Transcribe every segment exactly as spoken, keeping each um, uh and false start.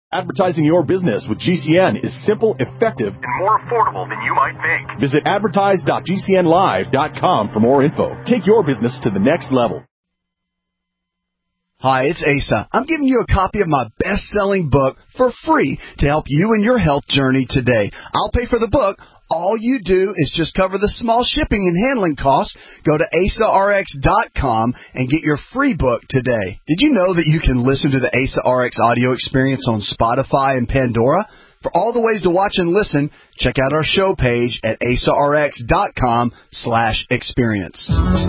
Advertising your business with G C N is simple, effective, and more affordable than you might think. Visit advertise dot g c n live dot com for more info. Take your business to the next level. Hi, it's Asa. I'm giving you a copy of my best-selling book for free to help you in your health journey today. I'll pay for the book. All you do is just cover the small shipping and handling costs. Go to asa r x dot com and get your free book today. Did you know that you can listen to the Asa R X audio experience on Spotify and Pandora? For all the ways to watch and listen, check out our show page at asa r x dot com slash experience.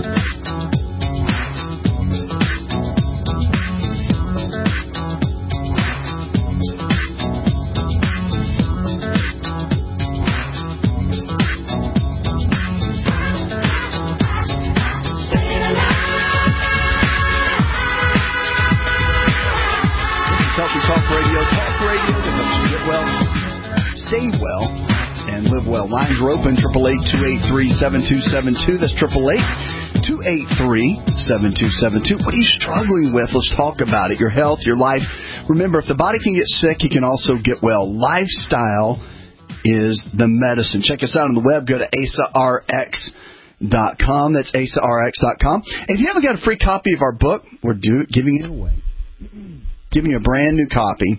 Stay well and live well. Lines are open, eight eight eight, two eight three, seven two seven two. That's eight eight eight, two eight three, seven two seven two. What are you struggling with? Let's talk about it. Your health, your life. Remember, if the body can get sick, you can also get well. Lifestyle is the medicine. Check us out on the web. Go to asa r x dot com. That's asa r x dot com. And if you haven't got a free copy of our book, we're do, giving it away. Giving you a brand new copy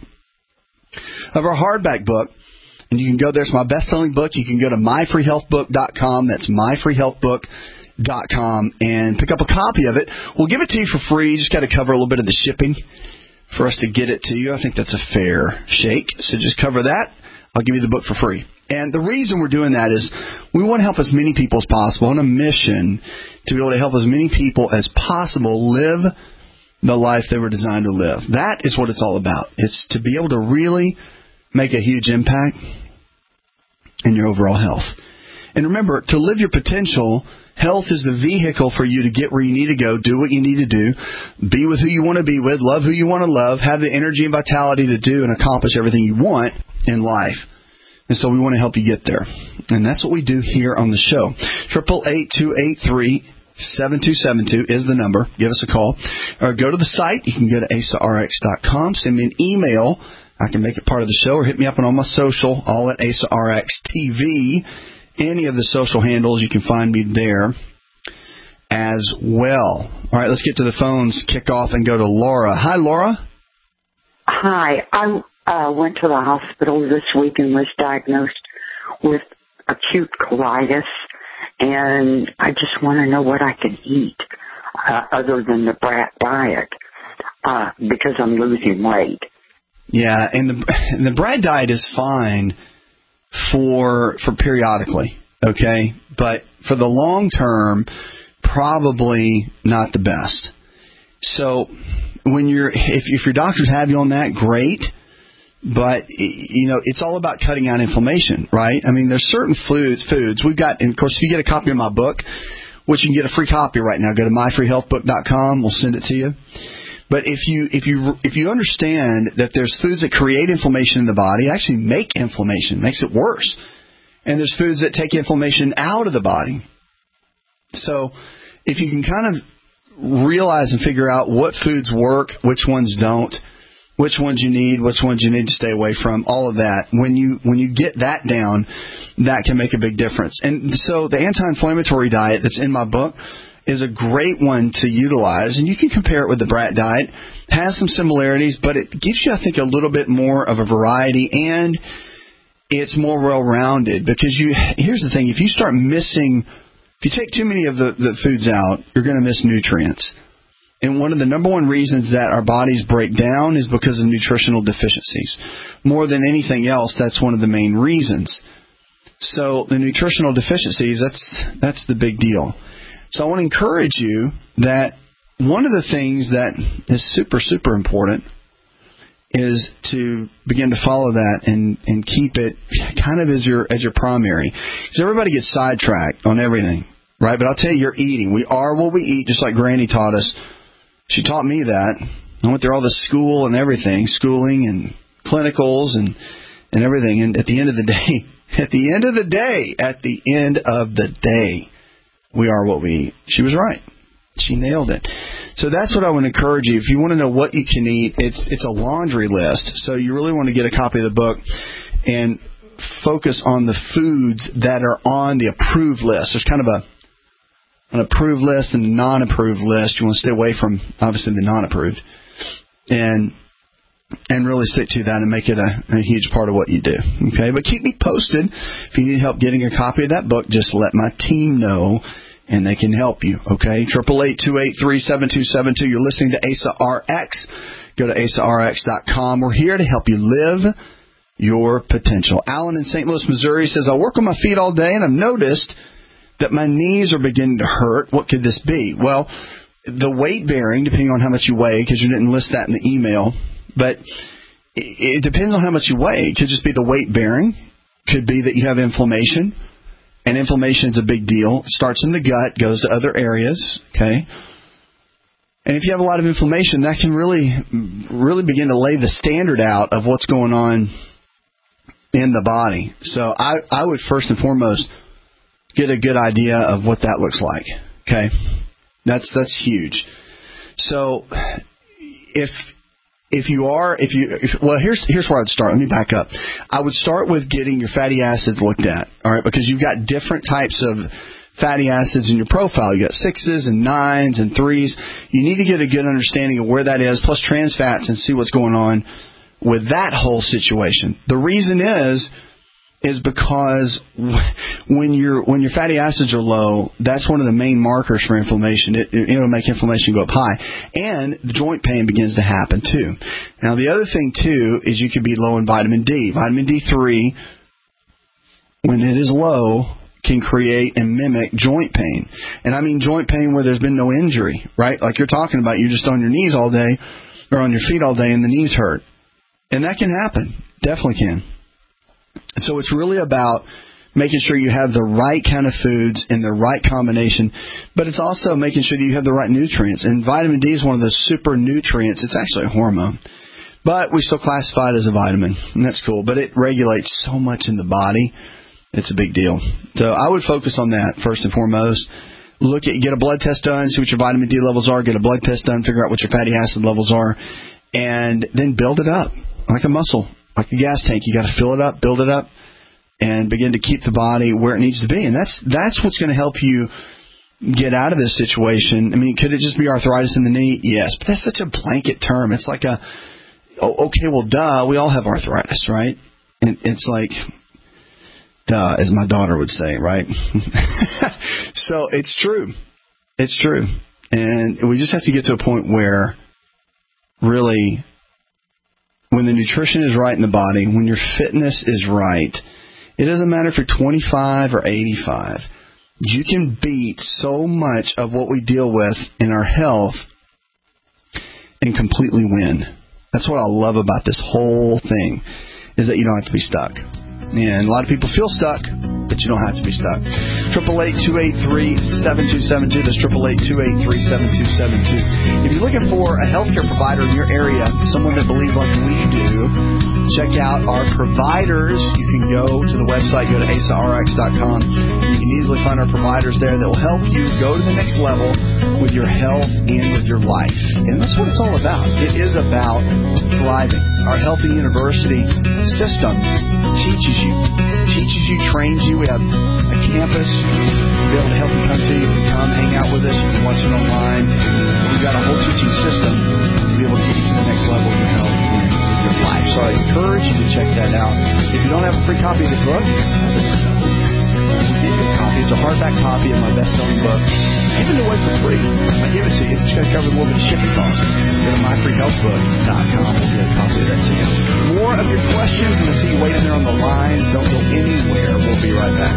of our hardback book. And you can go there. It's my best-selling book. You can go to my free health book dot com. That's my free health book dot com and pick up a copy of it. We'll give it to you for free. You just got to cover a little bit of the shipping for us to get it to you. I think that's a fair shake. So just cover that. I'll give you the book for free. And the reason we're doing that is we want to help as many people as possible on a mission to be able to help as many people as possible live the life they were designed to live. That is what it's all about. It's to be able to really make a huge impact in your overall health. And remember, to live your potential, health is the vehicle for you to get where you need to go, do what you need to do, be with who you want to be with, love who you want to love, have the energy and vitality to do and accomplish everything you want in life. And so we want to help you get there. And that's what we do here on the show. eight eight eight, two eight three, seven two seven two is the number. Give us a call. Or go to the site. You can go to asa r x dot com. Send me an email. I can make it part of the show, or hit me up on all my social, all at Asa R X T V. Any of the social handles, you can find me there as well. All right, let's get to the phones, kick off, and go to Laura. Hi, Laura. Hi. I uh, went to the hospital this week and was diagnosed with acute colitis, and I just want to know what I can eat uh, other than the brat diet uh, because I'm losing weight. Yeah, and the and the Brad diet is fine for for periodically, okay? But for the long term, probably not the best. So when you're if if your doctors have you on that, great. But you know, it's all about cutting out inflammation, right? I mean, there's certain foods foods we've got, and of course, if you get a copy of my book, which you can get a free copy right now, go to my free health book dot com. We'll send it to you. But if you if you if you understand that there's foods that create inflammation in the body, actually make inflammation, makes it worse. And there's foods that take inflammation out of the body. So if you can kind of realize and figure out what foods work, which ones don't, which ones you need, which ones you need to stay away from, all of that, when you when you get that down, that can make a big difference. And so the anti-inflammatory diet that's in my book is a great one to utilize, and you can compare it with the Brat diet. It has some similarities, but it gives you, I think, a little bit more of a variety, and it's more well-rounded. Because you, here's the thing: if you start missing, if you take too many of the, the foods out, you're going to miss nutrients. And one of the number one reasons that our bodies break down is because of nutritional deficiencies. More than anything else, that's one of the main reasons. So the nutritional deficiencies, that's that's the big deal. So I want to encourage you that one of the things that is super, super important is to begin to follow that and, and keep it kind of as your as your primary. Because everybody gets sidetracked on everything, right? But I'll tell you, you're eating. We are what we eat, just like Granny taught us. She taught me that. I went through all the school and everything, schooling and clinicals and, and everything. And at the end of the day, at the end of the day, at the end of the day, we are what we eat. She was right. She nailed it. So that's what I would encourage you. If you want to know what you can eat, it's it's a laundry list. So you really want to get a copy of the book and focus on the foods that are on the approved list. There's kind of a an approved list and a non-approved list. You want to stay away from, obviously, the non-approved. And and really stick to that and make it a, a huge part of what you do. Okay, but keep me posted. If you need help getting a copy of that book, just let my team know, and they can help you. Okay, eight eight eight, two eight three, seven two seven two. You're listening to Asa R X. Go to asa r x dot com. We're here to help you live your potential. Alan in Saint Louis, Missouri says, I work on my feet all day, and I've noticed that my knees are beginning to hurt. What could this be? Well, the weight bearing, depending on how much you weigh, because you didn't list that in the email, but it depends on how much you weigh. It could just be the weight bearing. Could be that you have inflammation, and inflammation is a big deal. It starts in the gut, goes to other areas, okay? And if you have a lot of inflammation, that can really, really begin to lay the standard out of what's going on in the body. So I, I would first and foremost get a good idea of what that looks like, okay? That's that's huge. So if if you are if you if, well here's here's where I'd start. Let me back up. I would start with getting your fatty acids looked at. All right, because you've got different types of fatty acids in your profile. You got sixes and nines and threes. You need to get a good understanding of where that is, plus trans fats, and see what's going on with that whole situation. The reason is. is because when your when your fatty acids are low, that's one of the main markers for inflammation. It, it, it'll make inflammation go up high. And the joint pain begins to happen, too. Now, the other thing, too, is you could be low in vitamin D. Vitamin D three, when it is low, can create and mimic joint pain. And I mean joint pain where there's been no injury, right? Like you're talking about, you're just on your knees all day, or on your feet all day, and the knees hurt. And that can happen. Definitely can. So it's really about making sure you have the right kind of foods in the right combination, but it's also making sure that you have the right nutrients. And vitamin D is one of those super nutrients. It's actually a hormone, but we still classify it as a vitamin, and that's cool. But it regulates so much in the body. It's a big deal. So I would focus on that first and foremost. Look at, get a blood test done, see what your vitamin D levels are, get a blood test done, figure out what your fatty acid levels are, and then build it up like a muscle. Like a gas tank, you got to fill it up, build it up, and begin to keep the body where it needs to be. And that's that's what's going to help you get out of this situation. I mean, could it just be arthritis in the knee? Yes, but that's such a blanket term. It's like a, oh, okay, well, duh, we all have arthritis, right? And it's like, duh, as my daughter would say, right? So it's true. It's true. And we just have to get to a point where really, when the nutrition is right in the body, when your fitness is right, it doesn't matter if you're twenty-five or eighty-five. You can beat so much of what we deal with in our health and completely win. That's what I love about this whole thing, is that you don't have to be stuck. And a lot of people feel stuck, but you don't have to be stuck. eight eight eight, two eight three, seven two seven two. That's eight eight eight, two eight three, seven two seven two. If you're looking for a healthcare provider in your area, someone that believes like we do, check out our providers. You can go to the website, go to asa r x dot com. You can easily find our providers there that will help you go to the next level with your health and with your life. And that's what it's all about. It is about thriving. Our Healthy University system teaches you, teaches you, trains you. We have a campus. You'll be able to help you come to. You can come hang out with us. You can watch it online. We've got a whole teaching system to be able to get you to the next level of your health and with your life. So I encourage you to check that out. If you don't have a free copy of the book, this is a get your copy. It's a hardback copy of my best-selling book. I'm giving it away for free. I give it to you. It's going to cover a little bit of shipping costs. Go to my free health book dot com. We'll get a copy of that to you. More of your questions, and I see you waiting there on the lines. Don't go anywhere. We'll be right back.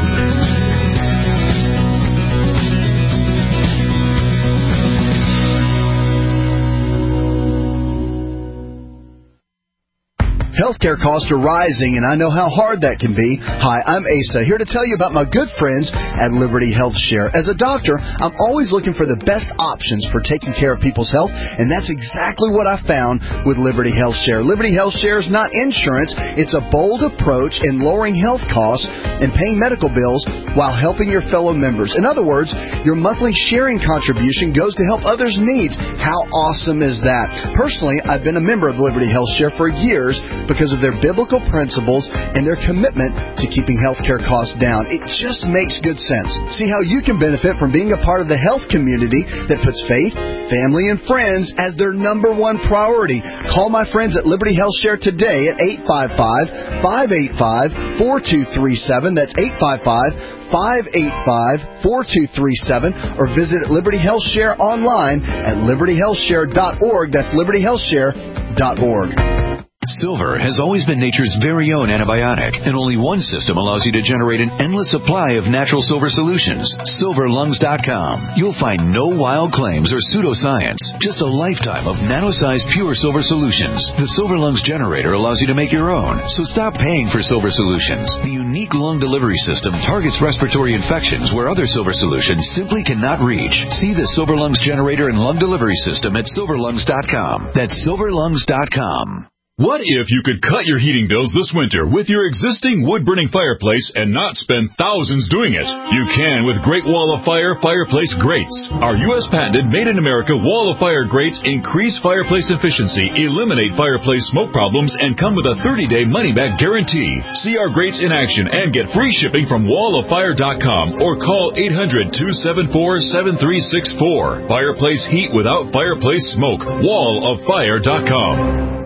Healthcare costs are rising, and I know how hard that can be. Hi, I'm Asa, here to tell you about my good friends at Liberty Health Share. As a doctor, I'm always looking for the best options for taking care of people's health, and that's exactly what I found with Liberty Health Share. Liberty Health Share is not insurance. It's a bold approach in lowering health costs and paying medical bills while helping your fellow members. In other words, your monthly sharing contribution goes to help others' needs. How awesome is that? Personally, I've been a member of Liberty Health Share for years because of their biblical principles and their commitment to keeping healthcare costs down. It just makes good sense. See how you can benefit from being a part of the health community that puts faith, family, and friends as their number one priority. Call my friends at Liberty Health Share today at eight five five, five eight five, four two three seven. That's eight five five, five eight five, four two three seven, or visit Liberty Health Share online at liberty health share dot org. That's liberty health share dot org. Silver has always been nature's very own antibiotic, and only one system allows you to generate an endless supply of natural silver solutions. silver lungs dot com. You'll find no wild claims or pseudoscience, just a lifetime of nano-sized pure silver solutions. The Silver Lungs generator allows you to make your own, so stop paying for silver solutions. The unique lung delivery system targets respiratory infections where other silver solutions simply cannot reach. See the Silver Lungs generator and lung delivery system at silver lungs dot com. That's silver lungs dot com. What if you could cut your heating bills this winter with your existing wood-burning fireplace and not spend thousands doing it? You can with Great Wall of Fire fireplace grates. Our U S patented made-in-America Wall of Fire grates increase fireplace efficiency, eliminate fireplace smoke problems, and come with a thirty-day money-back guarantee. See our grates in action and get free shipping from wall of fire dot com or call eight hundred, two seven four, seven three six four. Fireplace heat without fireplace smoke. wall of fire dot com.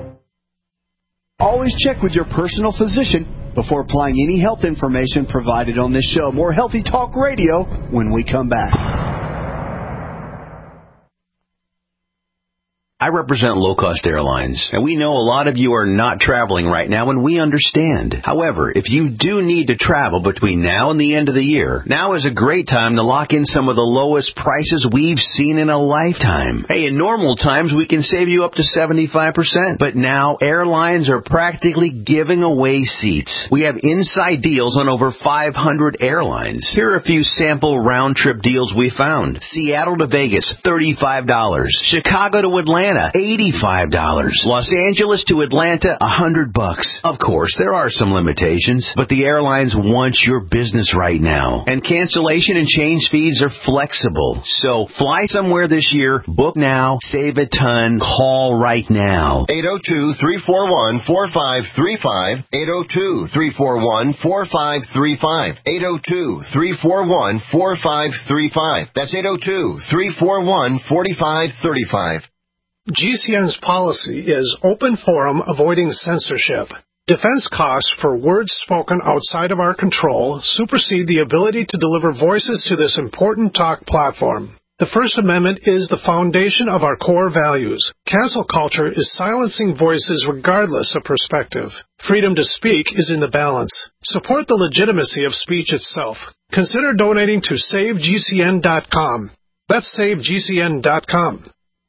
Always check with your personal physician before applying any health information provided on this show. More Healthy Talk Radio when we come back. I represent low-cost airlines, and we know a lot of you are not traveling right now, and we understand. However, if you do need to travel between now and the end of the year, now is a great time to lock in some of the lowest prices we've seen in a lifetime. Hey, in normal times, we can save you up to seventy-five percent, but now airlines are practically giving away seats. We have inside deals on over five hundred airlines. Here are a few sample round-trip deals we found. Seattle to Vegas, thirty-five dollars. Chicago to Atlanta, eighty-five dollars. Los Angeles to Atlanta, one hundred bucks. Of course, there are some limitations, but the airlines want your business right now. And cancellation and change fees are flexible. So fly somewhere this year, book now, save a ton, call right now. eight oh two, three four one, four five three five. eight oh two, three four one, four five three five. eight oh two, three four one, four five three five. That's eight oh two, three four one, four five three five. G C N's policy is open forum, avoiding censorship. Defense costs for words spoken outside of our control supersede the ability to deliver voices to this important talk platform. The First Amendment is the foundation of our core values. Cancel culture is silencing voices regardless of perspective. Freedom to speak is in the balance. Support the legitimacy of speech itself. Consider donating to save G C N dot com. That's save G C N dot com.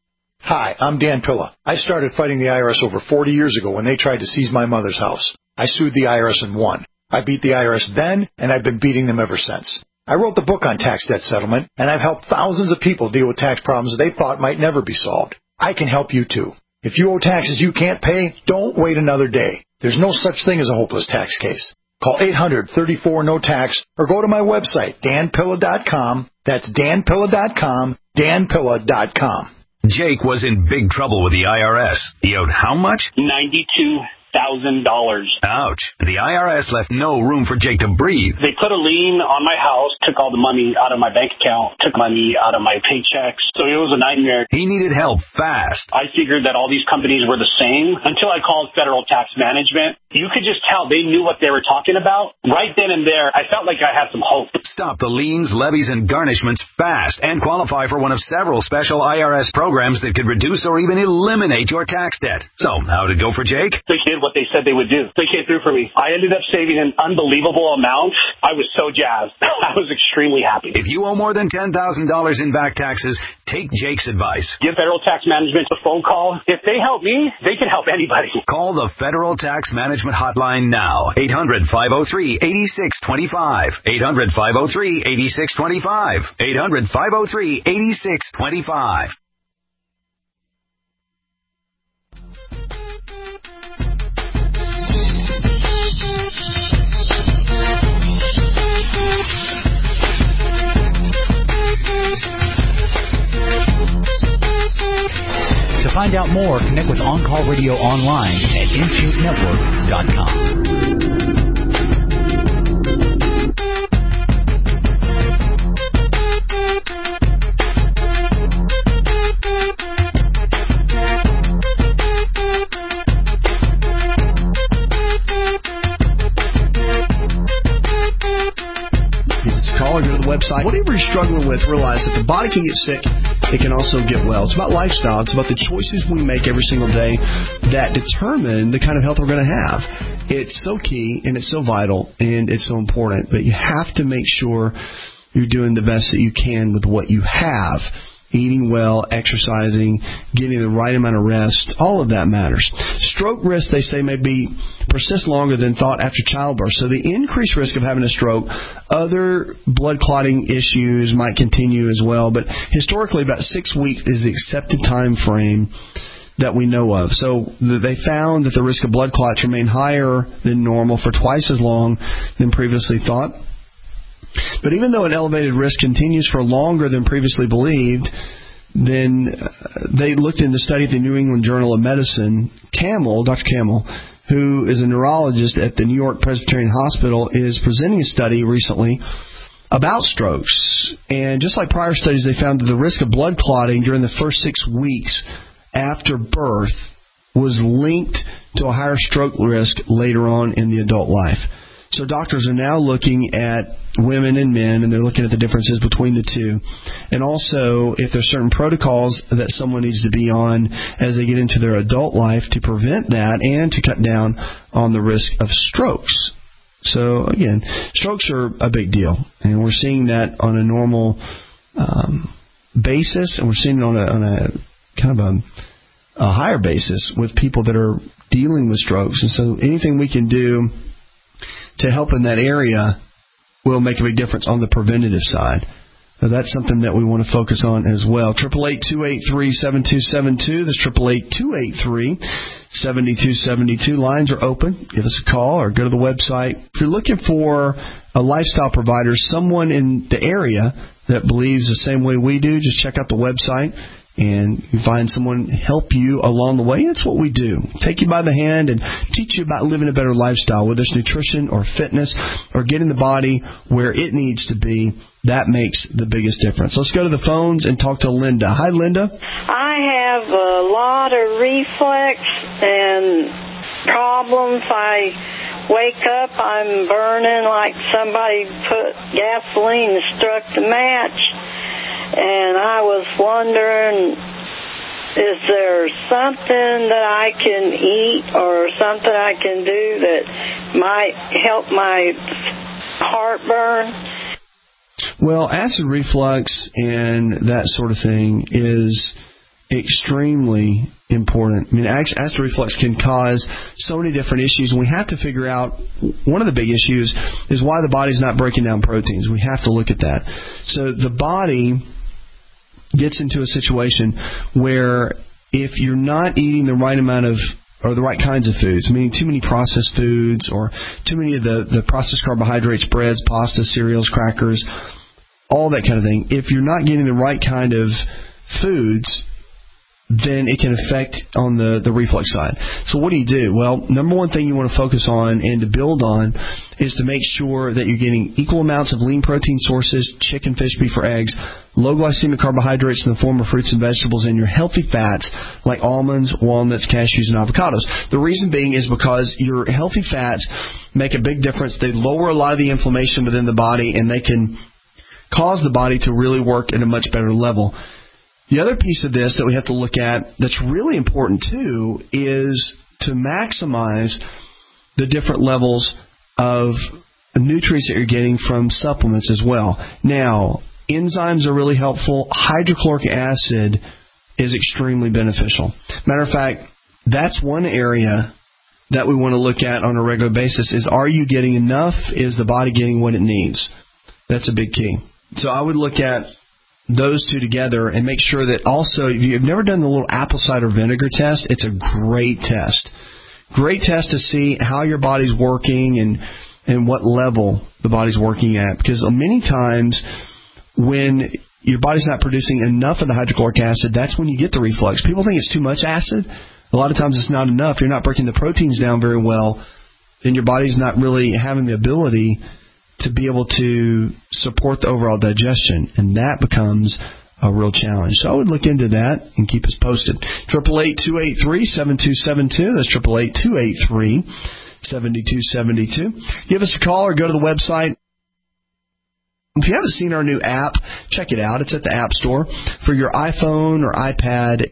Hi, I'm Dan Pilla. I started fighting the I R S over forty years ago when they tried to seize my mother's house. I sued the I R S and won. I beat the I R S then, and I've been beating them ever since. I wrote the book on tax debt settlement, and I've helped thousands of people deal with tax problems they thought might never be solved. I can help you too. If you owe taxes you can't pay, don't wait another day. There's no such thing as a hopeless tax case. Call eight hundred, thirty-four, no tax or go to my website, dan pilla dot com. That's dan pilla dot com, dan pilla dot com. Jake was in big trouble with the I R S. He owed how much? ninety-two thousand dollars. Ouch. The I R S left no room for Jake to breathe. They put a lien on my house, took all the money out of my bank account, took money out of my paychecks. So it was a nightmare. He needed help fast. I figured that all these companies were the same until I called Federal Tax Management. You could just tell they knew what they were talking about. Right then and there, I felt like I had some hope. Stop the liens, levies, and garnishments fast and qualify for one of several special I R S programs that could reduce or even eliminate your tax debt. So, how did it go for Jake? They did what they said they would do. They came through for me. I ended up saving an unbelievable amount. I was so jazzed. I was extremely happy. If you owe more than ten thousand dollars in back taxes, take Jake's advice. Give Federal Tax Management a phone call. If they help me, they can help anybody. Call the Federal Tax Management hotline now. eight hundred, five oh three, eight six two five. eight hundred, five oh three, eight six two five. eight hundred, five oh three, eight six two five. To find out more, connect with On Call Radio online at inshoot network dot com. Call or go to the website. Whatever you're struggling with, realize that the body can get sick. It can also get well. It's about lifestyle. It's about the choices we make every single day that determine the kind of health we're going to have. It's so key, and it's so vital, and it's so important. But you have to make sure you're doing the best that you can with what you have. Eating well, exercising, getting the right amount of rest, all of that matters. Stroke risk, they say, may be persist longer than thought after childbirth. So the increased risk of having a stroke, other blood clotting issues might continue as well. But historically, about six weeks is the accepted time frame that we know of. So they found that the risk of blood clots remained higher than normal for twice as long than previously thought. But even though an elevated risk continues for longer than previously believed, then they looked in the study at the New England Journal of Medicine. Camel, Doctor Camel, who is a neurologist at the New York Presbyterian Hospital, is presenting a study recently about strokes. And just like prior studies, they found that the risk of blood clotting during the first six weeks after birth was linked to a higher stroke risk later on in the adult life. So doctors are now looking at women and men, and they're looking at the differences between the two. And also, if there's certain protocols that someone needs to be on as they get into their adult life to prevent that and to cut down on the risk of strokes. So, again, strokes are a big deal. And we're seeing that on a normal um, basis, and we're seeing it on a, on a kind of a, a higher basis with people that are dealing with strokes. And so anything we can do to help in that area will make a big difference on the preventative side. Now, that's something that we want to focus on as well. eight eight eight, two eight three, seven two seven two. That's eight eight eight, two eight three, seven two seven two. Lines are open. Give us a call or go to the website. If you're looking for a lifestyle provider, someone in the area that believes the same way we do, just check out the website. And you find someone help you along the way. That's what we do. Take you by the hand and teach you about living a better lifestyle, whether it's nutrition or fitness or getting the body where it needs to be. That makes the biggest difference. Let's go to the phones and talk to Linda. Hi, Linda. I have a lot of reflex and problems. I wake up, I'm burning like somebody put gasoline and struck the match. And I was wondering, is there something that I can eat or something I can do that might help my heartburn? Well, acid reflux and that sort of thing is extremely important. I mean, acid reflux can cause so many different issues, and we have to figure out, one of the big issues is why the body's not breaking down proteins. We have to look at that. So the body gets into a situation where if you're not eating the right amount of, or the right kinds of foods, meaning too many processed foods or too many of the, the processed carbohydrates, breads, pasta, cereals, crackers, all that kind of thing, if you're not getting the right kind of foods, then it can affect on the, the reflux side. So what do you do? Well, number one thing you want to focus on and to build on is to make sure that you're getting equal amounts of lean protein sources, chicken, fish, beef, or eggs, low glycemic carbohydrates in the form of fruits and vegetables, and your healthy fats like almonds, walnuts, cashews, and avocados. The reason being is because your healthy fats make a big difference. They lower a lot of the inflammation within the body, and they can cause the body to really work at a much better level. The other piece of this that we have to look at that's really important too is to maximize the different levels of nutrients that you're getting from supplements as well. Now, enzymes are really helpful. Hydrochloric acid is extremely beneficial. Matter of fact, that's one area that we want to look at on a regular basis is, are you getting enough? Is the body getting what it needs? That's a big key. So I would look at those two together and make sure that also, if you've never done the little apple cider vinegar test, it's a great test. Great test to see how your body's working and, and what level the body's working at. Because many times when your body's not producing enough of the hydrochloric acid, that's when you get the reflux. People think it's too much acid. A lot of times it's not enough. You're not breaking the proteins down very well, then your body's not really having the ability to be able to support the overall digestion, and that becomes a real challenge. So I would look into that and keep us posted. eight eight eight, two eight three, seven two seven two. That's eight eight eight, two eight three, seven two seven two. Give us a call or go to the website. If you haven't seen our new app, check it out. It's at the App Store. For your iPhone or iPad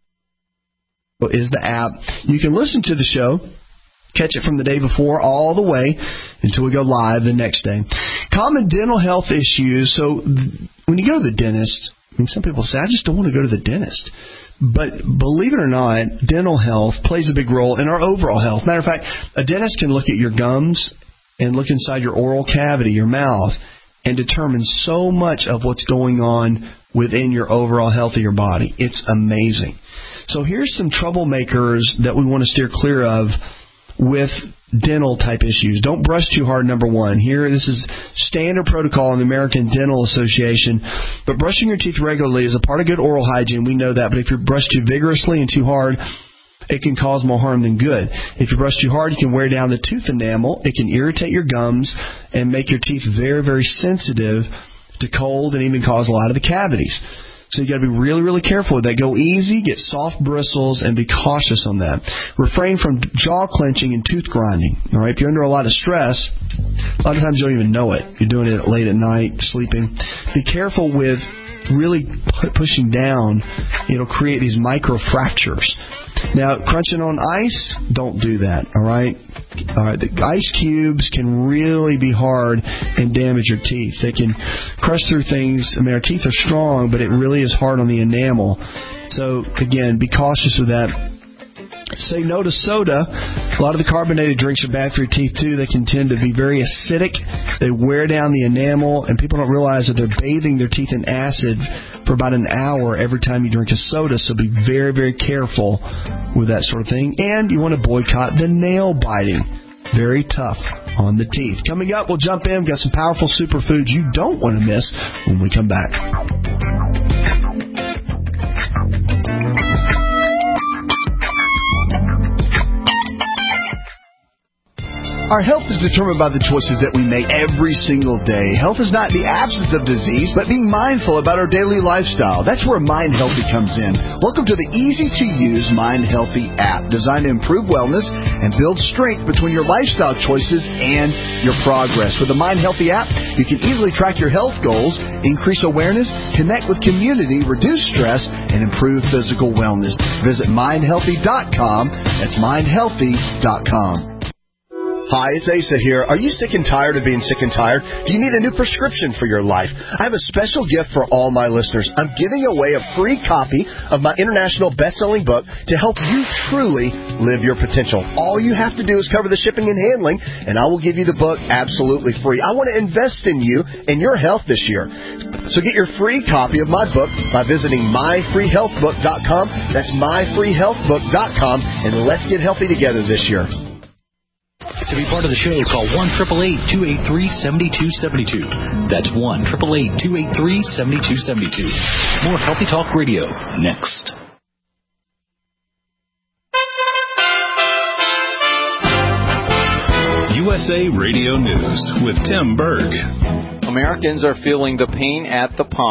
is the app. You can listen to the show, catch it from the day before all the way until we go live the next day. Common dental health issues. So when you go to the dentist, I mean, some people say, I just don't want to go to the dentist. But believe it or not, dental health plays a big role in our overall health. Matter of fact, a dentist can look at your gums and look inside your oral cavity, your mouth, and determine so much of what's going on within your overall health of your body. It's amazing. So here's some troublemakers that we want to steer clear of with dental type issues. Don't brush too hard, number one. Here, this is standard protocol in the American Dental Association. But brushing your teeth regularly is a part of good oral hygiene. We know that. But if you brush too vigorously and too hard, it can cause more harm than good. If you brush too hard, you can wear down the tooth enamel. It can irritate your gums and make your teeth very, very sensitive to cold and even cause a lot of the cavities. So you got to be really, really careful with that. Go easy, get soft bristles, and be cautious on that. Refrain from jaw clenching and tooth grinding. All right, if you're under a lot of stress, a lot of times you don't even know it. You're doing it late at night, sleeping. Be careful with really pushing down. It'll create these micro fractures. Now, crunching on ice, don't do that, all right? All right, the ice cubes can really be hard and damage your teeth. They can crush through things. I mean, our teeth are strong, but it really is hard on the enamel. So, again, be cautious with that. Say no to soda. A lot of the carbonated drinks are bad for your teeth, too. They can tend to be very acidic. They wear down the enamel, and people don't realize that they're bathing their teeth in acid for about an hour every time you drink a soda. So be very, very careful with that sort of thing. And you want to boycott the nail biting. Very tough on the teeth. Coming up, we'll jump in. We've got some powerful superfoods you don't want to miss when we come back. Our health is determined by the choices that we make every single day. Health is not the absence of disease, but being mindful about our daily lifestyle. That's where Mind Healthy comes in. Welcome to the easy-to-use Mind Healthy app, designed to improve wellness and build strength between your lifestyle choices and your progress. With the Mind Healthy app, you can easily track your health goals, increase awareness, connect with community, reduce stress, and improve physical wellness. Visit mind healthy dot com. That's mind healthy dot com. Hi, it's Asa here. Are you sick and tired of being sick and tired? Do you need a new prescription for your life? I have a special gift for all my listeners. I'm giving away a free copy of my international best-selling book to help you truly live your potential. All you have to do is cover the shipping and handling, and I will give you the book absolutely free. I want to invest in you and your health this year. So get your free copy of my book by visiting my free health book dot com. That's my free health book dot com, and let's get healthy together this year. To be part of the show, call one eight eight eight, two eight three, seven two seven two. That's one eight eight eight, two eight three, seven two seven two. More Healthy Talk Radio next. U S A Radio News with Tim Berg. Americans are feeling the pain at the pump,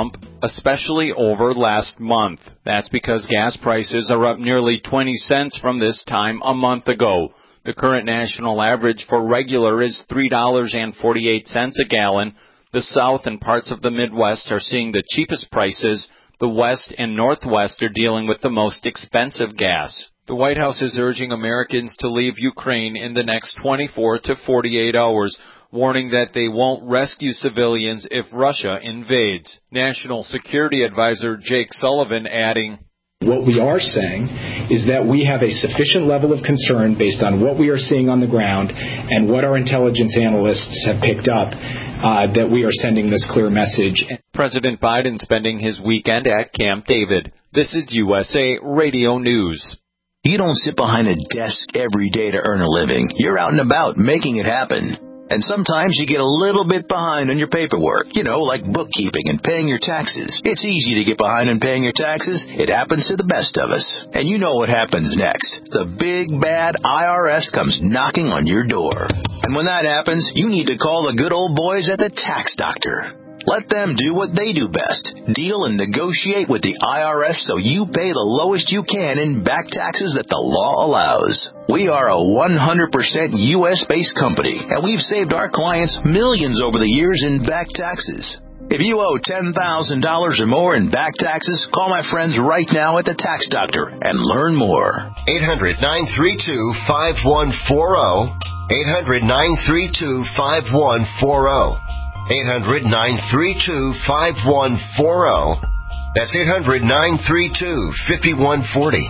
especially over last month. That's because gas prices are up nearly twenty cents from this time a month ago. The current national average for regular is three dollars and forty-eight cents a gallon. The South and parts of the Midwest are seeing the cheapest prices. The West and Northwest are dealing with the most expensive gas. The White House is urging Americans to leave Ukraine in the next twenty-four to forty-eight hours, warning that they won't rescue civilians if Russia invades. National Security Advisor Jake Sullivan adding, "What we are saying is that we have a sufficient level of concern based on what we are seeing on the ground and what our intelligence analysts have picked up, uh, that we are sending this clear message." President Biden spending his weekend at Camp David. This is U S A Radio News. You don't sit behind a desk every day to earn a living. You're out and about making it happen. And sometimes you get a little bit behind on your paperwork, you know, like bookkeeping and paying your taxes. It's easy to get behind on paying your taxes. It happens to the best of us. And you know what happens next. The big, bad I R S comes knocking on your door. And when that happens, you need to call the good old boys at the Tax Doctor. Let them do what they do best. Deal and negotiate with the I R S so you pay the lowest you can in back taxes that the law allows. We are a one hundred percent U S-based company, and we've saved our clients millions over the years in back taxes. If you owe ten thousand dollars or more in back taxes, call my friends right now at the Tax Doctor and learn more. eight hundred, nine three two, five one four zero. eight hundred, nine three two, five one four zero. eight hundred, nine three two, five one four zero. That's eight hundred, nine three two, five one four zero.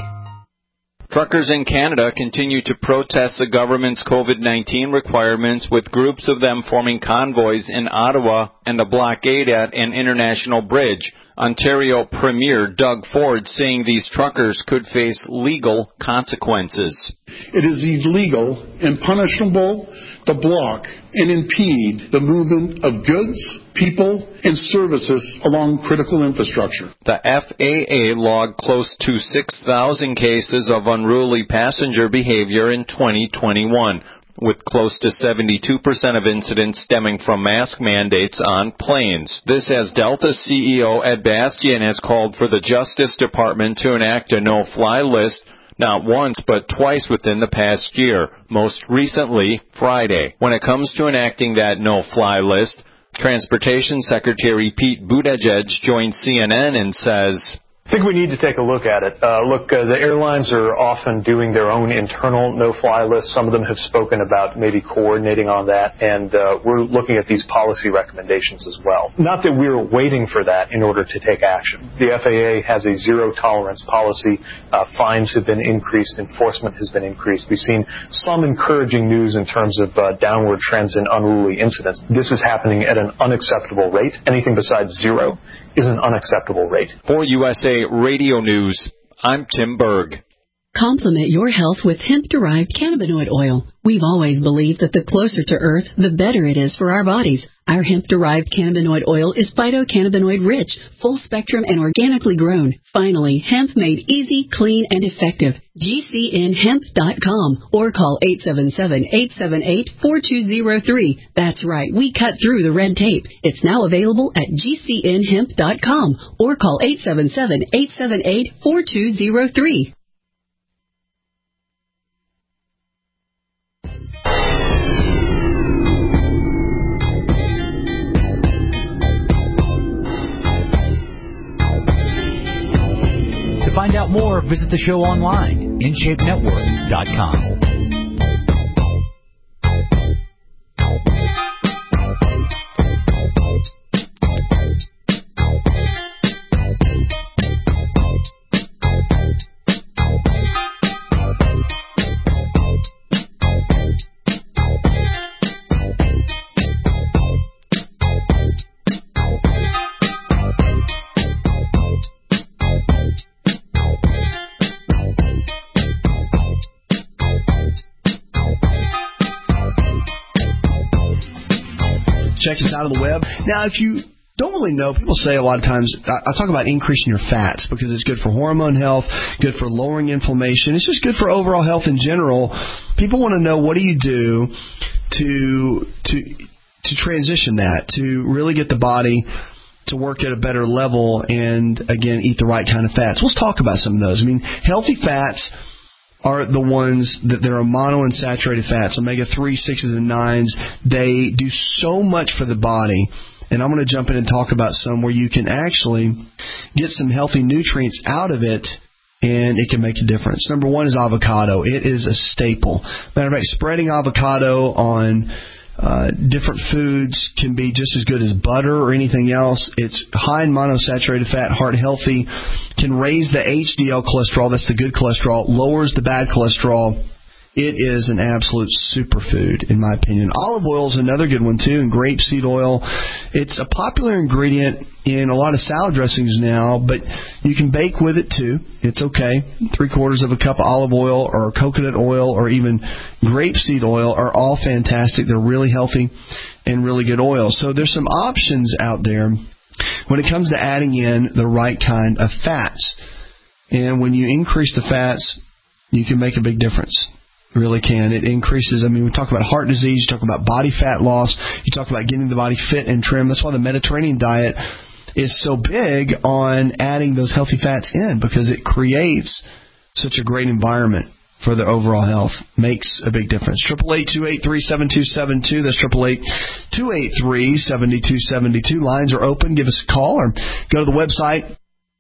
Truckers in Canada continue to protest the government's COVID nineteen requirements, with groups of them forming convoys in Ottawa and a blockade at an international bridge. Ontario Premier Doug Ford saying these truckers could face legal consequences. It is illegal and punishable to block and impede the movement of goods, people, and services along critical infrastructure. The F A A logged close to six thousand cases of unruly passenger behavior in twenty twenty-one, with close to seventy-two percent of incidents stemming from mask mandates on planes. This as Delta C E O Ed Bastian has called for the Justice Department to enact a no-fly list not once but twice within the past year, most recently Friday. When it comes to enacting that no-fly list, Transportation Secretary Pete Buttigieg joined C N N and says, I think we need to take a look at it. Uh, look, uh, the airlines are often doing their own internal no-fly list. Some of them have spoken about maybe coordinating on that, and uh, we're looking at these policy recommendations as well. Not that we're waiting for that in order to take action. The F A A has a zero-tolerance policy. Uh, fines have been increased. Enforcement has been increased. We've seen some encouraging news in terms of uh, downward trends in unruly incidents. This is happening at an unacceptable rate. Anything besides zero is an unacceptable rate. For U S A Radio News, I'm Tim Berg. Complement your health with hemp-derived cannabinoid oil. We've always believed that the closer to Earth, the better it is for our bodies. Our hemp-derived cannabinoid oil is phytocannabinoid-rich, full-spectrum, and organically grown. Finally, hemp made easy, clean, and effective. G C N hemp dot com or call eight seven seven, eight seven eight, four two zero three. That's right, we cut through the red tape. It's now available at G C N hemp dot com or call eight seven seven, eight seven eight, four two zero three. To find out more, visit the show online, in shape network dot com. Check us out on the web. Now, if you don't really know, people say a lot of times, I talk about increasing your fats because it's good for hormone health, good for lowering inflammation. It's just good for overall health in general. People want to know, what do you do to to to transition that, to really get the body to work at a better level and, again, eat the right kind of fats. Let's talk about some of those. I mean, healthy fats are the ones that there are monounsaturated fats, omega three, sixes, and nines. They do so much for the body. And I'm going to jump in and talk about some where you can actually get some healthy nutrients out of it, and it can make a difference. Number one is avocado. It is a staple. Matter of fact, spreading avocado on uh, different foods can be just as good as butter or anything else. It's high in monounsaturated fat, heart healthy, can raise the H D L cholesterol, that's the good cholesterol, lowers the bad cholesterol. It is an absolute superfood, in my opinion. Olive oil is another good one, too, and grapeseed oil. It's a popular ingredient in a lot of salad dressings now, but you can bake with it, too. It's okay. Three-quarters of a cup of olive oil or coconut oil or even grapeseed oil are all fantastic. They're really healthy and really good oils. So there's some options out there when it comes to adding in the right kind of fats. And when you increase the fats, you can make a big difference. Really can. It increases, I mean, we talk about heart disease, you talk about body fat loss, you talk about getting the body fit and trim. That's why the Mediterranean diet is so big on adding those healthy fats in, because it creates such a great environment for the overall health. Makes a big difference. eight eight eight, two eight three, seven two seven two. That's eight eight eight, two eight three, seven two seven two. Lines are open. Give us a call or go to the website.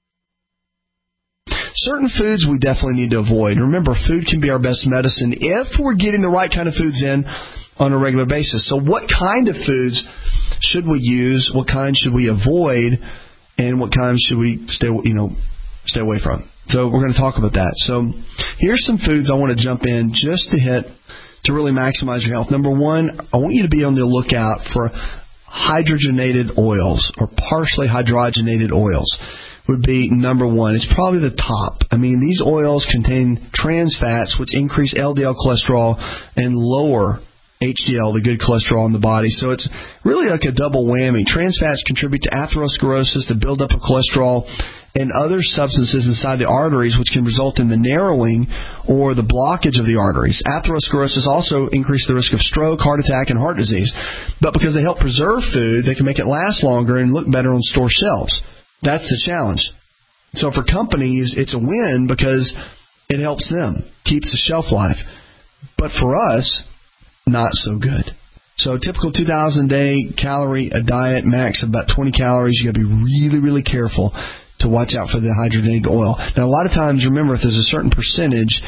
Certain foods we definitely need to avoid. Remember, food can be our best medicine if we're getting the right kind of foods in on a regular basis. So what kind of foods should we use? What kind should we avoid? And what kind should we stay, you know, stay away from? So we're going to talk about that. So here's some foods I want to jump in just to hit to really maximize your health. Number one, I want you to be on the lookout for hydrogenated oils or partially hydrogenated oils. Would be number one. It's probably the top. I mean, these oils contain trans fats, which increase L D L cholesterol and lower H D L, the good cholesterol in the body. So it's really like a double whammy. Trans fats contribute to atherosclerosis, the buildup of cholesterol, and other substances inside the arteries, which can result in the narrowing or the blockage of the arteries. Atherosclerosis also increases the risk of stroke, heart attack, and heart disease. But because they help preserve food, they can make it last longer and look better on store shelves. That's the challenge. So for companies, it's a win because it helps them, keeps the shelf life. But for us, not so good. So a typical two thousand day calorie a diet, max of about twenty calories. You got to be really, really careful to watch out for the hydrogenated oil. Now, a lot of times, remember, if there's a certain percentage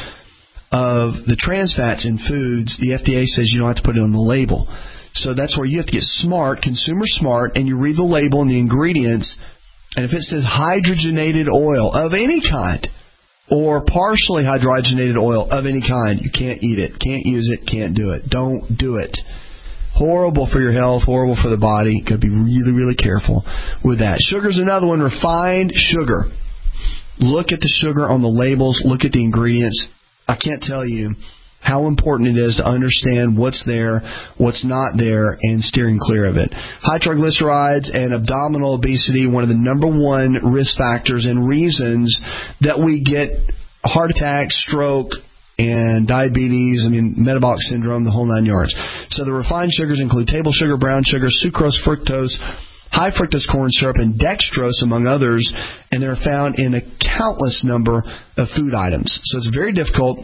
of the trans fats in foods, the F D A says you don't have to put it on the label. So that's where you have to get smart, consumer smart, and you read the label and the ingredients. And if it says hydrogenated oil of any kind or partially hydrogenated oil of any kind, you can't eat it, can't use it, can't do it. Don't do it. Horrible for your health, horrible for the body. Got to be really, really careful with that. Sugar's another one, refined sugar. Look at the sugar on the labels. Look at the ingredients. I can't tell you how important it is to understand what's there, what's not there, and steering clear of it. High triglycerides and abdominal obesity, one of the number one risk factors and reasons that we get heart attack, stroke, and diabetes, I mean, metabolic syndrome, the whole nine yards. So the refined sugars include table sugar, brown sugar, sucrose, fructose, high fructose corn syrup, and dextrose, among others, and they're found in a countless number of food items. So it's very difficult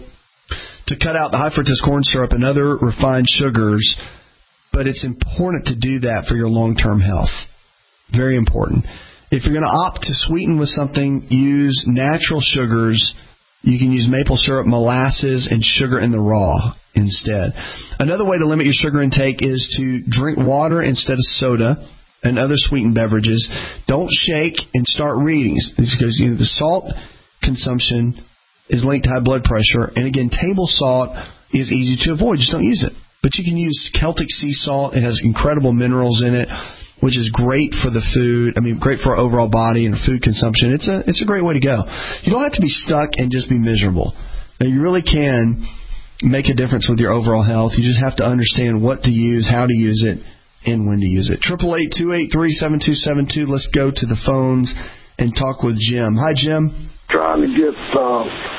to cut out the high fructose corn syrup and other refined sugars, but it's important to do that for your long-term health. Very important. If you're going to opt to sweeten with something, use natural sugars. You can use maple syrup, molasses, and sugar in the raw instead. Another way to limit your sugar intake is to drink water instead of soda and other sweetened beverages. Don't shake and start reading, because you know, the salt consumption is linked to high blood pressure. And again, table salt is easy to avoid. Just don't use it. But you can use Celtic sea salt. It has incredible minerals in it, which is great for the food. I mean, great for our overall body and food consumption. It's a it's a great way to go. You don't have to be stuck and just be miserable. Now, you really can make a difference with your overall health. You just have to understand what to use, how to use it, and when to use it. eight eight eight, two eight three, seven two seven two. Let's go to the phones and talk with Jim. Hi, Jim. Trying to get, uh,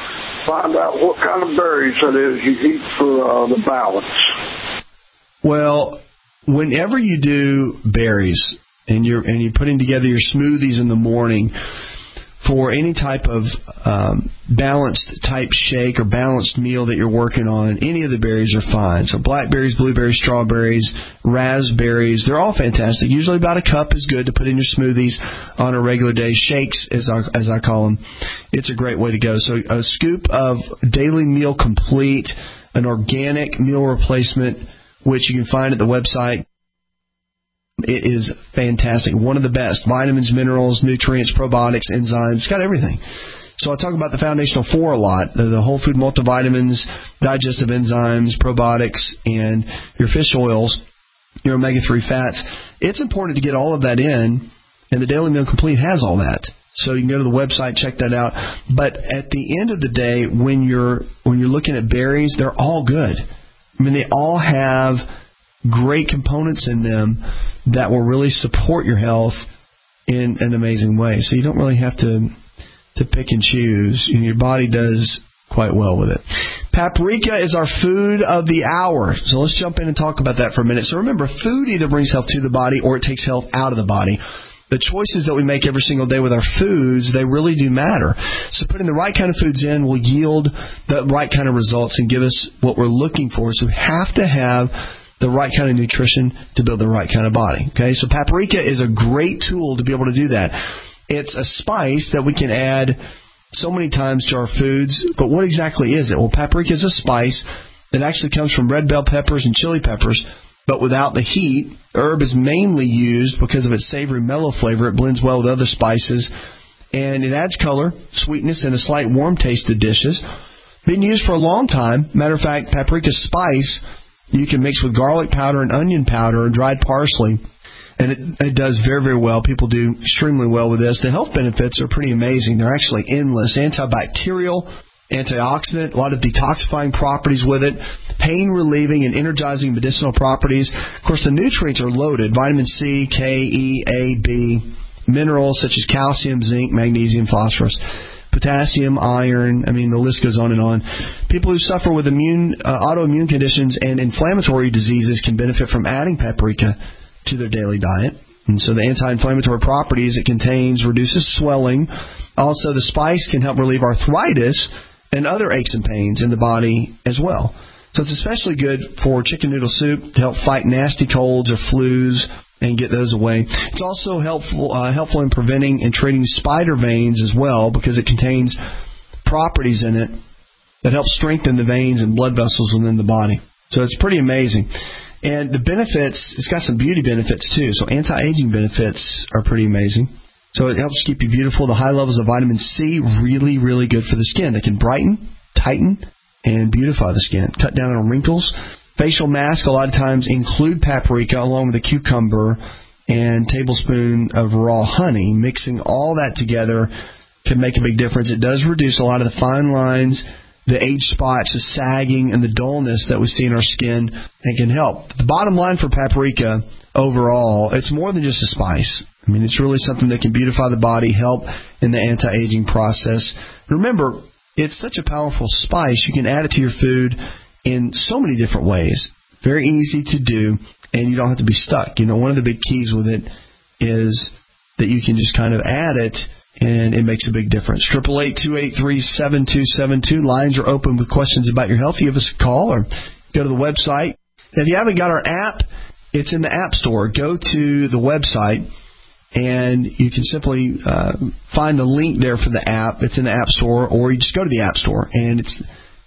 find out what kind of berries it is you eat for uh, the balance. Well, whenever you do berries, and you're and you're putting together your smoothies in the morning for any type of um, balanced type shake or balanced meal that you're working on, any of the berries are fine. So blackberries, blueberries, strawberries, raspberries, they're all fantastic. Usually about a cup is good to put in your smoothies on a regular day. Shakes, as I, as I call them, it's a great way to go. So a scoop of Daily Meal Complete, an organic meal replacement, which you can find at the website. It is fantastic. One of the best. Vitamins, minerals, nutrients, probiotics, enzymes. It's got everything. So I talk about the Foundational Four a lot. The, the whole food multivitamins, digestive enzymes, probiotics, and your fish oils, your omega three fats. It's important to get all of that in, and the Daily Meal Complete has all that. So you can go to the website, check that out. But at the end of the day, when you're when you're looking at berries, they're all good. I mean, they all have great components in them that will really support your health in an amazing way. So you don't really have to to pick and choose. You know, your body does quite well with it. Paprika is our food of the hour. So let's jump in and talk about that for a minute. So remember, food either brings health to the body or it takes health out of the body. The choices that we make every single day with our foods, they really do matter. So putting the right kind of foods in will yield the right kind of results and give us what we're looking for. So we have to have the right kind of nutrition to build the right kind of body. Okay, so paprika is a great tool to be able to do that. It's a spice that we can add so many times to our foods, but what exactly is it? Well, paprika is a spice that actually comes from red bell peppers and chili peppers, but without the heat. The herb is mainly used because of its savory, mellow flavor. It blends well with other spices, and it adds color, sweetness, and a slight warm taste to dishes. Been used for a long time. Matter of fact, paprika spice you can mix with garlic powder and onion powder and dried parsley, and it, it does very, very well. People do extremely well with this. The health benefits are pretty amazing. They're actually endless. Antibacterial, antioxidant, a lot of detoxifying properties with it, pain relieving and energizing medicinal properties. Of course, the nutrients are loaded. Vitamin C, K, E, A, B, minerals such as calcium, zinc, magnesium, phosphorus, potassium, iron, I mean, the list goes on and on. People who suffer with immune, uh, autoimmune conditions and inflammatory diseases can benefit from adding paprika to their daily diet. And so the anti-inflammatory properties it contains reduces swelling. Also, the spice can help relieve arthritis and other aches and pains in the body as well. So it's especially good for chicken noodle soup to help fight nasty colds or flus and get those away. It's also helpful uh, helpful in preventing and treating spider veins as well, because it contains properties in it that help strengthen the veins and blood vessels within the body. So it's pretty amazing. And the benefits, it's got some beauty benefits too. So anti-aging benefits are pretty amazing. So it helps keep you beautiful. The high levels of vitamin C, really, really good for the skin. They can brighten, tighten, and beautify the skin. Cut down on wrinkles. Facial mask a lot of times include paprika along with a cucumber and tablespoon of raw honey. Mixing all that together can make a big difference. It does reduce a lot of the fine lines, the age spots, the sagging, and the dullness that we see in our skin, and can help. The bottom line for paprika overall, it's more than just a spice. I mean, it's really something that can beautify the body, help in the anti-aging process. Remember, it's such a powerful spice. You can add it to your food in so many different ways. Very easy to do, and you don't have to be stuck. You know, one of the big keys with it is that you can just kind of add it, and it makes a big difference. eight eight eight, two eight three, seven two seven two. Lines are open with questions about your health. Give us a call or go to the website. If you haven't got our app, it's in the App Store. Go to the website, and you can simply uh, find the link there for the app. It's in the App Store, or you just go to the App Store, and it's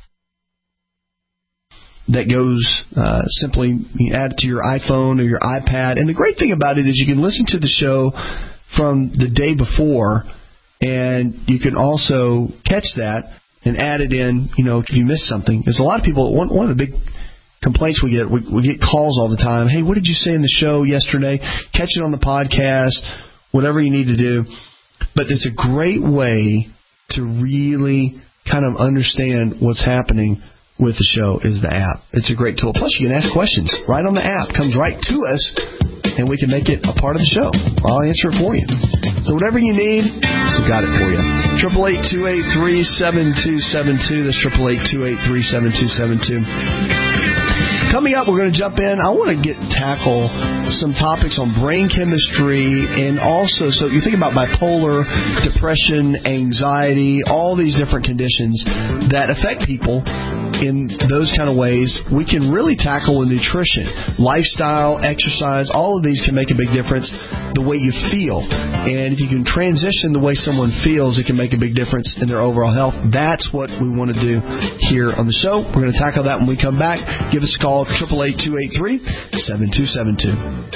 that goes uh, simply, you add it to your iPhone or your iPad. And the great thing about it is you can listen to the show from the day before, and you can also catch that and add it in, you know, if you miss something. There's a lot of people, one, one of the big complaints we get, we, we get calls all the time. Hey, what did you say in the show yesterday? Catch it on the podcast, whatever you need to do. But it's a great way to really kind of understand what's happening with the show is the app. It's a great tool. Plus, you can ask questions right on the app. Comes right to us, and we can make it a part of the show. I'll answer it for you. So whatever you need, we got it for you. eight eight eight, two eight three, seven two seven two. That's eight eight eight, two eight three, seven two seven two. Coming up, we're going to jump in. I want to get tackle some topics on brain chemistry and also, so you think about bipolar, depression, anxiety, all these different conditions that affect people in those kind of ways. We can really tackle with nutrition, lifestyle, exercise. All of these can make a big difference the way you feel. And if you can transition the way someone feels, it can make a big difference in their overall health. That's what we want to do here on the show. We're going to tackle that when we come back. Give us a call, eight eight eight, two eight three, seven two seven two.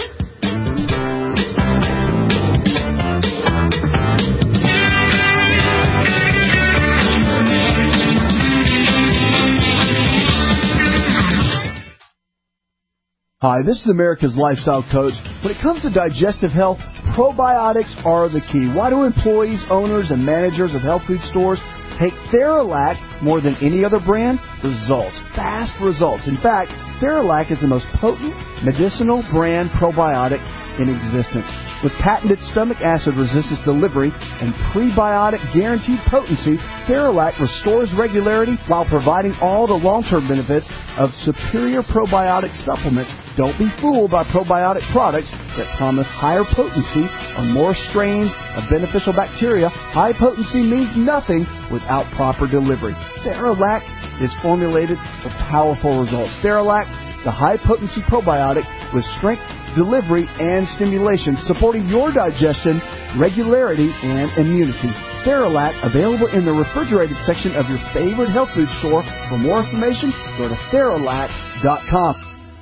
Hi, this is America's Lifestyle Coach. When it comes to digestive health, probiotics are the key. Why do employees, owners, and managers of health food stores take Theralac more than any other brand? Results. Fast results. In fact, Theralac is the most potent medicinal brand probiotic in existence. With patented stomach acid resistance delivery and prebiotic guaranteed potency, Theralac restores regularity while providing all the long-term benefits of superior probiotic supplements. Don't be fooled by probiotic products that promise higher potency or more strains of beneficial bacteria. High potency means nothing without proper delivery. Theralac is formulated for powerful results. Theralac, the high-potency probiotic with strength, delivery, and stimulation, supporting your digestion, regularity, and immunity. Theralac, available in the refrigerated section of your favorite health food store. For more information, go to Theralac dot com.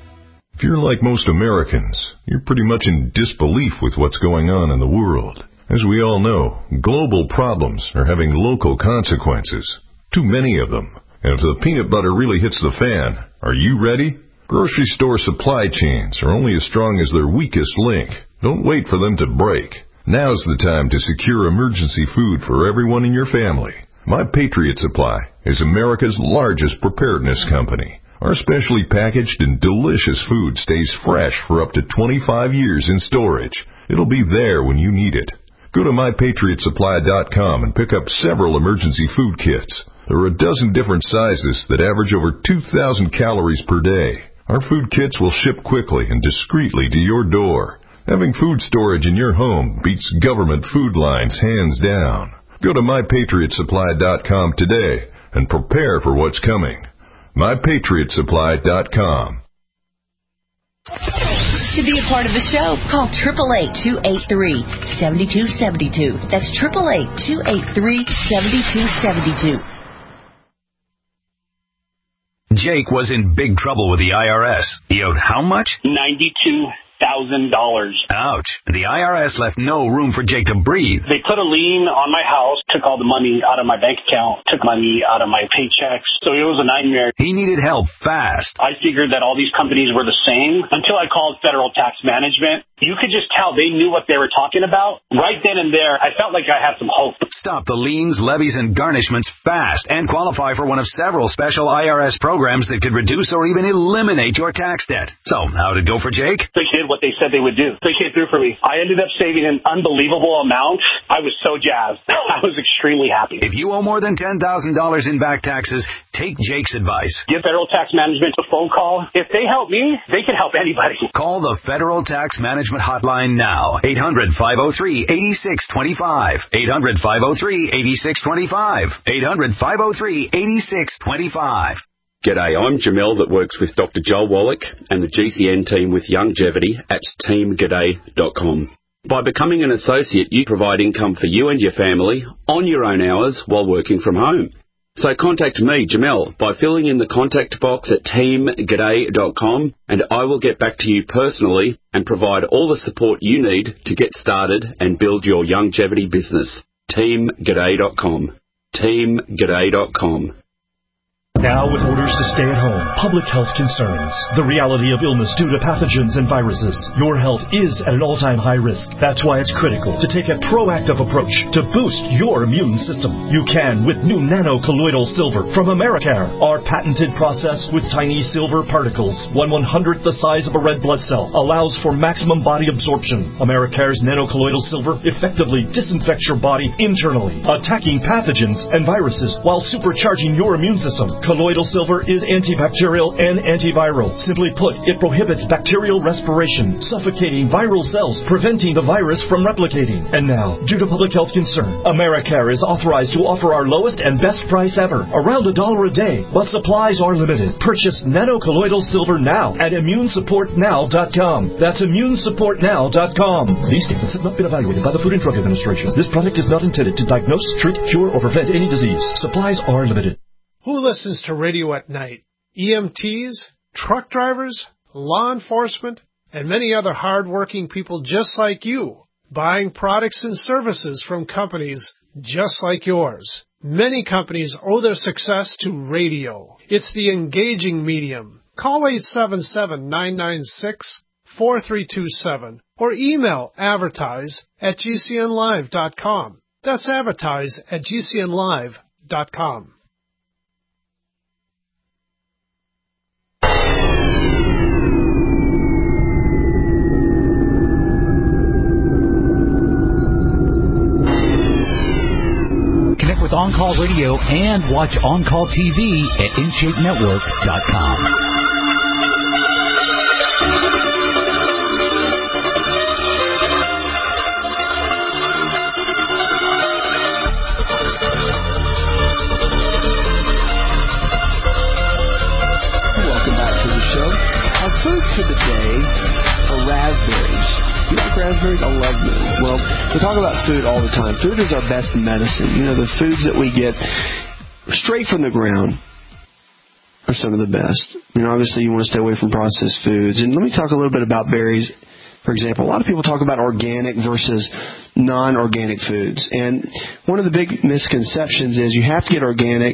If you're like most Americans, you're pretty much in disbelief with what's going on in the world. As we all know, global problems are having local consequences. Too many of them. And if the peanut butter really hits the fan, are you ready? Grocery store supply chains are only as strong as their weakest link. Don't wait for them to break. Now's the time to secure emergency food for everyone in your family. My Patriot Supply is America's largest preparedness company. Our specially packaged and delicious food stays fresh for up to twenty-five years in storage. It'll be there when you need it. Go to my patriot supply dot com and pick up several emergency food kits. There are a dozen different sizes that average over two thousand calories per day. Our food kits will ship quickly and discreetly to your door. Having food storage in your home beats government food lines hands down. Go to my patriot supply dot com today and prepare for what's coming. my patriot supply dot com. To be a part of the show, call eight eight eight, two eight three, seven two seven two. That's eight eight eight, two eight three, seven two seven two. Jake was in big trouble with the I R S. He owed how much? ninety-two thousand dollars. Ouch. The I R S left no room for Jake to breathe. They put a lien on my house, took all the money out of my bank account, took money out of my paychecks. So it was a nightmare. He needed help fast. I figured that all these companies were the same until I called Federal Tax Management. You could just tell they knew what they were talking about. Right then and there, I felt like I had some hope. Stop the liens, levies, and garnishments fast and qualify for one of several special I R S programs that could reduce or even eliminate your tax debt. So, how'd it go for Jake? They did what they said they would do. They came through for me. I ended up saving an unbelievable amount. I was so jazzed. I was extremely happy. If you owe more than ten thousand dollars in back taxes, take Jake's advice. Give Federal Tax Management a phone call. If they help me, they can help anybody. Call the Federal Tax Management Hotline now. eight hundred, five oh three, eight six two five. eight hundred, five oh three, eight six two five. eight hundred, five oh three, eight six two five. G'day, I'm Jamel that works with Doctor Joel Wallach and the G C N team with Longevity at team g'day dot com. By becoming an associate, you provide income for you and your family on your own hours while working from home. So contact me, Jamel, by filling in the contact box at team g'day dot com, and I will get back to you personally and provide all the support you need to get started and build your longevity business. team g'day dot com. team g'day dot com. Now with orders to stay at home, public health concerns, the reality of illness due to pathogens and viruses, your health is at an all-time high risk. That's why it's critical to take a proactive approach to boost your immune system. You can with new nano-colloidal silver from Americare. Our patented process with tiny silver particles, one one-hundredth the size of a red blood cell, allows for maximum body absorption. Americare's nano-colloidal silver effectively disinfects your body internally, attacking pathogens and viruses while supercharging your immune system. Colloidal silver is antibacterial and antiviral. Simply put, it prohibits bacterial respiration, suffocating viral cells, preventing the virus from replicating. And now, due to public health concern, AmeriCare is authorized to offer our lowest and best price ever, around a dollar a day, but supplies are limited. Purchase nanocolloidal silver now at immune support now dot com. That's immune support now dot com. These statements have not been evaluated by the Food and Drug Administration. This product is not intended to diagnose, treat, cure, or prevent any disease. Supplies are limited. Who listens to radio at night? E M Ts, truck drivers, law enforcement, and many other hard-working people just like you, buying products and services from companies just like yours. Many companies owe their success to radio. It's the engaging medium. Call eight seven seven, nine nine six, four three two seven or email advertise at g c n live dot com. That's advertise at g c n live dot com. Connect with On Call Radio and watch On Call T V at in shape network dot com. For the day are raspberries. You like raspberries? I love them. Well, we talk about food all the time. Food is our best medicine. You know, the foods that we get straight from the ground are some of the best. You know, obviously you want to stay away from processed foods. And let me talk a little bit about berries. For example, a lot of people talk about organic versus non-organic foods. And one of the big misconceptions is you have to get organic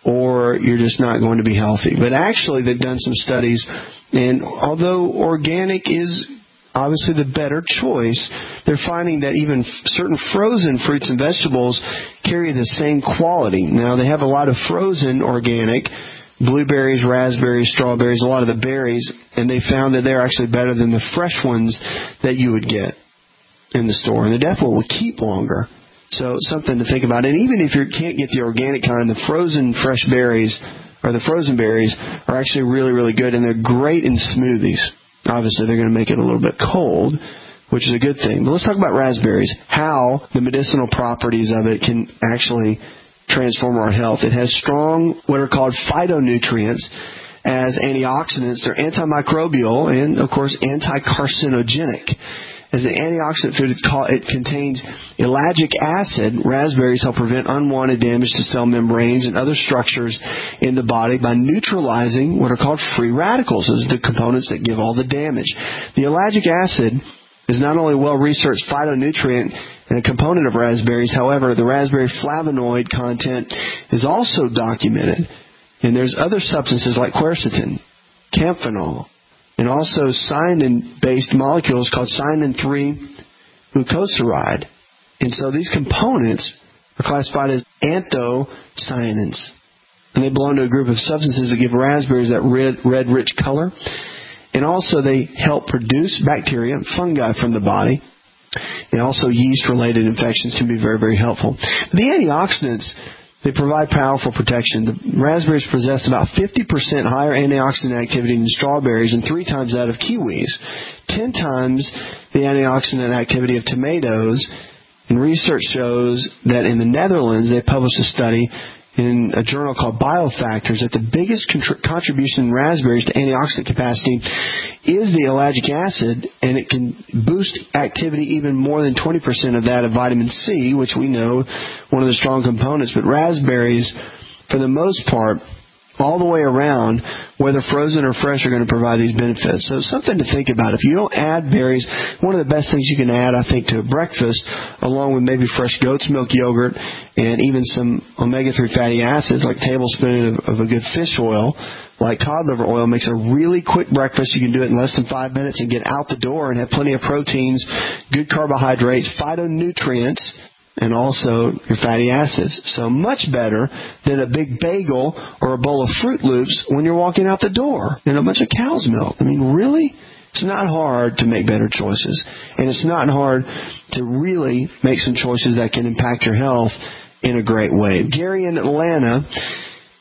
or you're just not going to be healthy. But actually, they've done some studies, and although organic is obviously the better choice, they're finding that even certain frozen fruits and vegetables carry the same quality. Now, they have a lot of frozen organic, blueberries, raspberries, strawberries, a lot of the berries, and they found that they're actually better than the fresh ones that you would get in the store. And they definitely will keep longer. So something to think about. And even if you can't get the organic kind, the frozen fresh berries or the frozen berries are actually really, really good, and they're great in smoothies. Obviously, they're going to make it a little bit cold, which is a good thing. But let's talk about raspberries, how the medicinal properties of it can actually transform our health. It has strong, what are called phytonutrients as antioxidants. They're antimicrobial and, of course, anti-carcinogenic. As an antioxidant food, it's called, it contains ellagic acid. Raspberries help prevent unwanted damage to cell membranes and other structures in the body by neutralizing what are called free radicals. Those are the components that give all the damage. The ellagic acid is not only a well-researched phytonutrient and a component of raspberries, however, the raspberry flavonoid content is also documented. And there's other substances like quercetin, camphanol, and also cyanin-based molecules called cyanin three glucosamide. And so these components are classified as anthocyanins. And they belong to a group of substances that give raspberries that red, red rich color. And also they help produce bacteria, fungi from the body. And also yeast-related infections can be very, very helpful. But the antioxidants, they provide powerful protection. The raspberries possess about fifty percent higher antioxidant activity than strawberries and three times that of kiwis, ten times the antioxidant activity of tomatoes. And research shows that in the Netherlands, they published a study in a journal called Biofactors that the biggest contr- contribution in raspberries to antioxidant capacity is the ellagic acid, and it can boost activity even more than twenty percent of that of vitamin C, which we know one of the strong components. But raspberries, for the most part, all the way around, whether frozen or fresh, are going to provide these benefits. So something to think about. If you don't add berries, one of the best things you can add, I think, to a breakfast, along with maybe fresh goat's milk yogurt and even some omega three fatty acids, like a tablespoon of, of a good fish oil, like cod liver oil, makes a really quick breakfast. You can do it in less than five minutes and get out the door and have plenty of proteins, good carbohydrates, phytonutrients, and also your fatty acids. So much better than a big bagel or a bowl of Fruit Loops when you're walking out the door and a bunch of cow's milk. I mean, really? It's not hard to make better choices. And it's not hard to really make some choices that can impact your health in a great way. Gary in Atlanta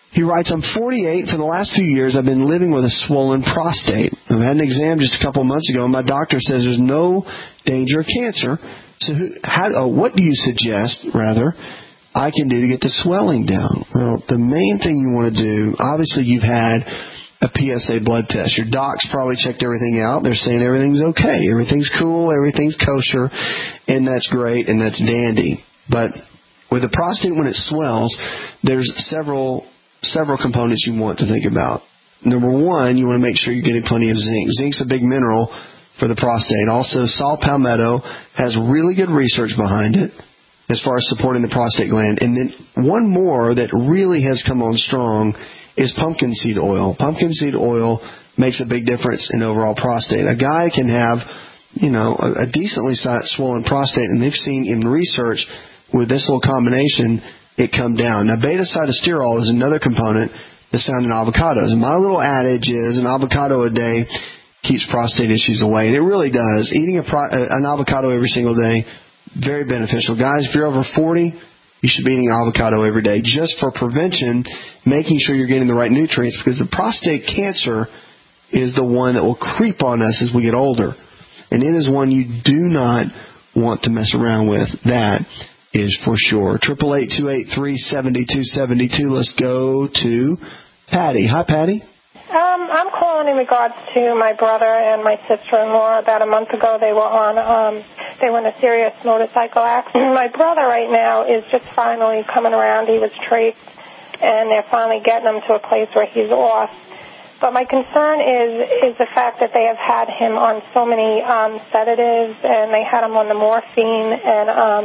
He writes, I'm forty-eight. For the last few years, I've been living with a swollen prostate. I've had an exam just a couple of months ago, and my doctor says there's no danger of cancer. So who, how, oh, what do you suggest, rather, I can do to get the swelling down? Well, the main thing you want to do, obviously you've had a P S A blood test. Your doc's probably checked everything out. They're saying everything's okay. Everything's cool. Everything's kosher. And that's great, and that's dandy. But with the prostate, when it swells, there's several several components you want to think about. Number one, you want to make sure you're getting plenty of zinc. Zinc's a big mineral for the prostate. Also, saw palmetto has really good research behind it as far as supporting the prostate gland. And then one more that really has come on strong is pumpkin seed oil. Pumpkin seed oil makes a big difference in overall prostate. A guy can have, you know, a, a decently sized swollen prostate, and they've seen in research with this little combination, it come down. Now, beta-sitosterol is another component that's found in avocados. And my little adage is an avocado a day keeps prostate issues away. And it really does. Eating a pro, an avocado every single day, very beneficial. Guys, if you're over forty, you should be eating avocado every day just for prevention, making sure you're getting the right nutrients, because the prostate cancer is the one that will creep on us as we get older. And it is one you do not want to mess around with. That is for sure. eight eight eight, two eight three, seven two seven two. Let's go to Patty. Hi, Patty. Um, I'm calling in regards to my brother and my sister-in-law. About a month ago, they were on, um, they were in a serious motorcycle accident. My brother right now is just finally coming around. He was traced, and they're finally getting him to a place where he's off. But my concern is is the fact that they have had him on so many um, sedatives, and they had him on the morphine, and um,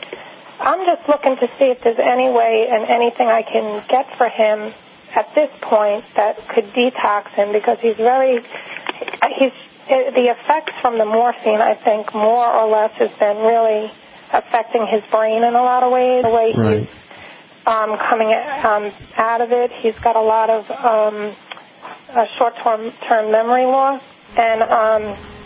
I'm just looking to see if there's any way and anything I can get for him at this point that could detox him, because he's very, he's, the effects from the morphine, I think, more or less has been really affecting his brain in a lot of ways. The way right. he's um, coming um, out of it, he's got a lot of um, a short-term term memory loss, and um,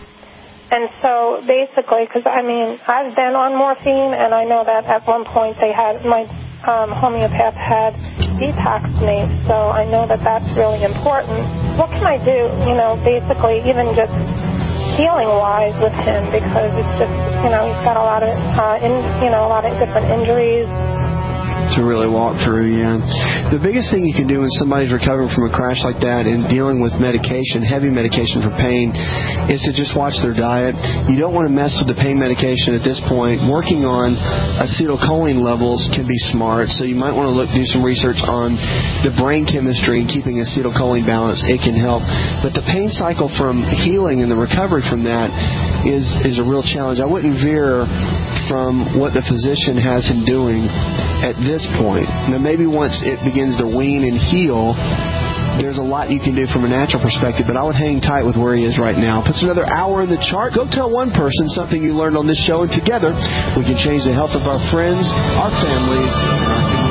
and so basically, because I mean, I've been on morphine, and I know that at one point they had my um, homeopath had detoxed me, so I know that that's really important. What can I do, you know, basically, even just healing-wise with him, because it's just, you know, he's got a lot of, uh, in, you know, a lot of different injuries. To really walk through, yeah. The biggest thing you can do when somebody's recovering from a crash like that and dealing with medication, heavy medication for pain, is to just watch their diet. You don't want to mess with the pain medication at this point. Working on acetylcholine levels can be smart, so you might want to look do some research on the brain chemistry and keeping acetylcholine balanced. It can help. But the pain cycle from healing and the recovery from that is, is a real challenge. I wouldn't veer from what the physician has him doing at this point. Now, maybe once it begins to wean and heal, there's a lot you can do from a natural perspective, but I would hang tight with where he is right now. Puts another hour in the chart. Go tell one person something you learned on this show, and together we can change the health of our friends, our families, and our community.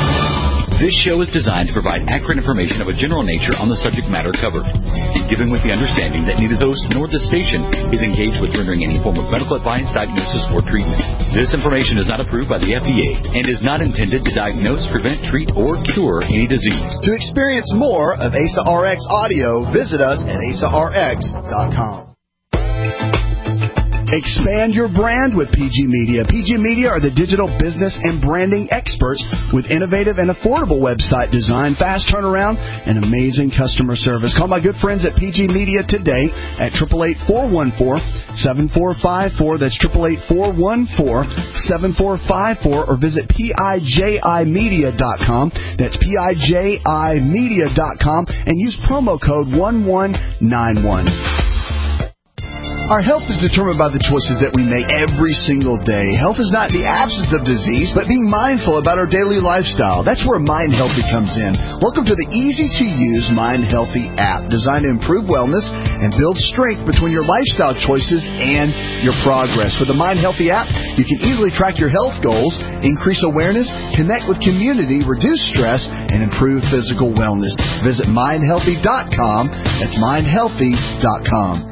This show is designed to provide accurate information of a general nature on the subject matter covered, given with the understanding that neither the host nor the station is engaged with rendering any form of medical advice, diagnosis, or treatment. This information is not approved by the F D A and is not intended to diagnose, prevent, treat, or cure any disease. To experience more of A S A R X audio, visit us at A S A R X dot com. Expand your brand with P G Media. P G Media are the digital business and branding experts with innovative and affordable website design, fast turnaround, and amazing customer service. Call my good friends at P G Media today at eight eight eight, four one four, seven four five four. That's eight eight eight, four one four, seven four five four, or visit P I J I media dot com. That's P I J I media dot com and use promo code one one nine one. Our health is determined by the choices that we make every single day. Health is not the absence of disease, but being mindful about our daily lifestyle. That's where Mind Healthy comes in. Welcome to the easy-to-use Mind Healthy app, designed to improve wellness and build strength between your lifestyle choices and your progress. With the Mind Healthy app, you can easily track your health goals, increase awareness, connect with community, reduce stress, and improve physical wellness. Visit mind healthy dot com. That's mind healthy dot com.